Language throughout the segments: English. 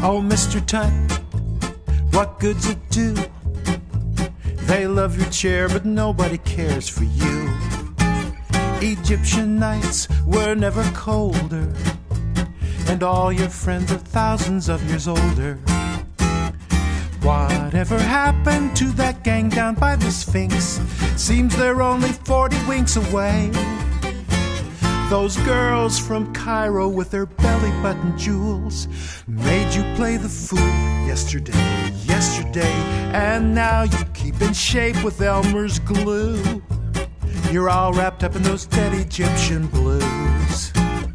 Oh, Mr. Tut, what good's it do? They love your chair, but nobody cares for you. Egyptian nights were never colder, and all your friends are thousands of years older. Whatever happened to that gang down by the Sphinx? Seems they're only 40 winks away. Those girls from Cairo with their belly button jewels made you play the fool yesterday, and now you keep in shape with Elmer's glue. You're all wrapped up in those dead Egyptian blues.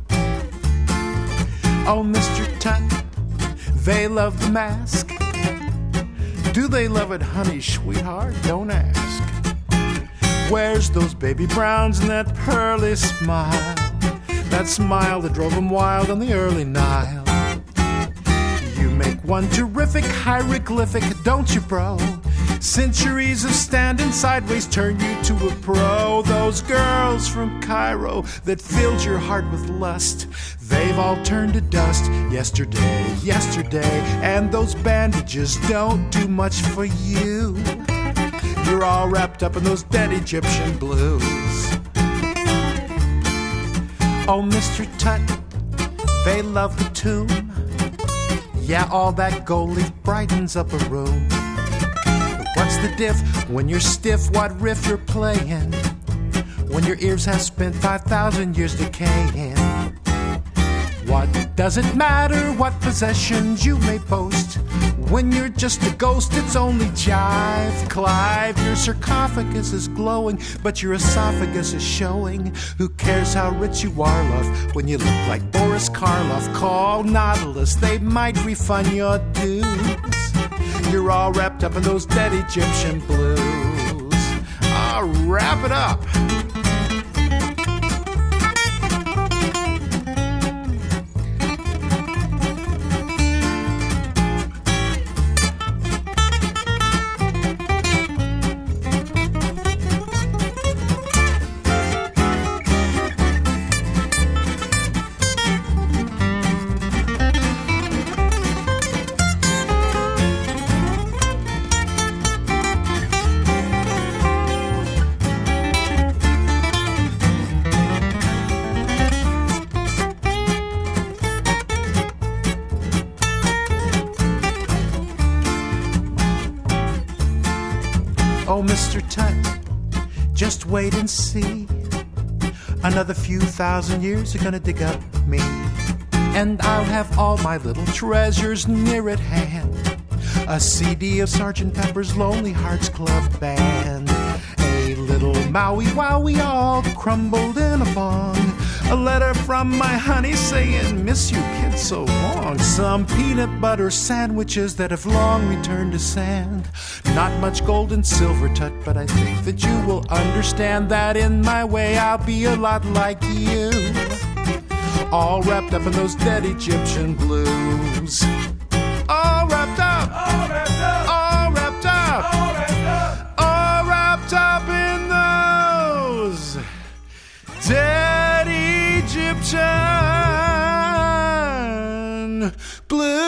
Oh, Mr. Tut, they love the mask. Do they love it, honey, sweetheart? Don't ask. Where's those baby browns and that pearly smile? That smile that drove them wild on the early Nile. You make one terrific hieroglyphic, don't you, bro? Centuries of standing sideways turn you to a pro. Those girls from Cairo that filled your heart with lust, they've all turned to dust yesterday, and those bandages don't do much for you. You're all wrapped up in those dead Egyptian blues. Oh, Mr. Tut, they love the tomb. Yeah, all that gold leaf brightens up a room. But what's the diff when you're stiff? What riff you're playing when your ears have spent 5,000 years decaying? What does it matter what possessions you may boast? When you're just a ghost, it's only jive. Clive, your sarcophagus is glowing, but your esophagus is showing. Who cares how rich you are, love, when you look like Boris Karloff? Call Nautilus, they might refund your dues. You're all wrapped up in those dead Egyptian blues. I'll wrap it up. Oh, Mr. Tut, just wait and see. Another few thousand years are gonna dig up me, and I'll have all my little treasures near at hand. A CD of Sgt. Pepper's Lonely Hearts Club Band, a little Maui Wowie all crumbled in a bong, a letter from my honey saying, miss you, kid, so long. Some peanut butter sandwiches that have long returned to sand. Not much gold and silver, Tut, but I think that you will understand that in my way I'll be a lot like you. All wrapped up in those dead Egyptian blues. All wrapped up. All wrapped up. All wrapped up. All wrapped up. All wrapped up in those dead Egyptian blues.